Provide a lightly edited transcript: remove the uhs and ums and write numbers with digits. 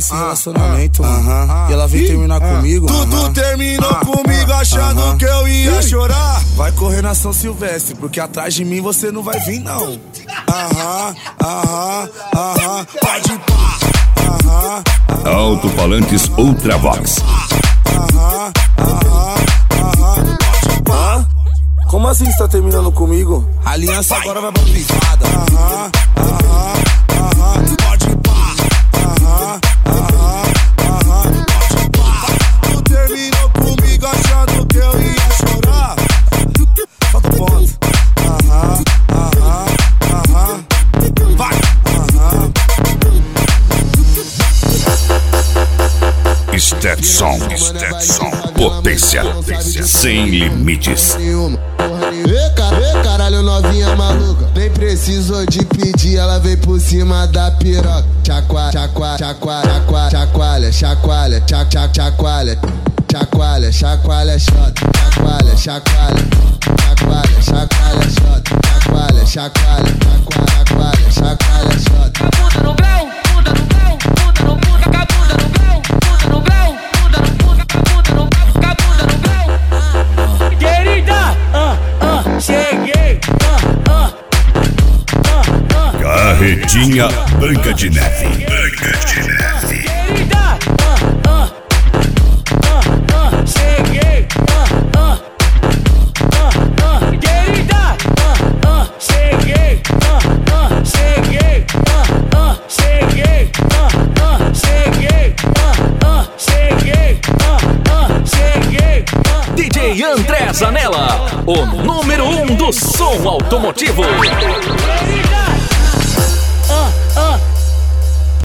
nesse relacionamento, mano. E ela veio terminar comigo. Tu terminou comigo achando que eu ia chorar. Vai correr na São Silvestre, porque atrás de mim você não vai vir, não. Pode pá. Alto-falantes Ultravox. Como assim você tá terminando comigo? A aliança agora vai pra privada. Pode pá. Tu terminou comigo achando que eu ia chorar. Falta o ponto. Vai. Stetson. Potência sem limites. Ê, caralho, novinha maluca. Nem precisou de pedir, ela veio por cima da piroca. Chacoalha, chacoalha, chacoalha, chacoalha, chacoalha, chacoalha, chota, chacoalha, chacoalha, chacoalha, chacoalha, chota, chacoalha, chacoalha, chacoalha, chacoalha, chota. Bunda no grau, bunda no grau, bunda no bunda, bunda no grau, bunda no grau, bunda no bunda, bunda no grau, bunda no grau. Querida, cheguei, Carretinha Branca de Neve. Querida, cheguei, querida, cheguei, DJ André Zanella, o número 1 do som automotivo.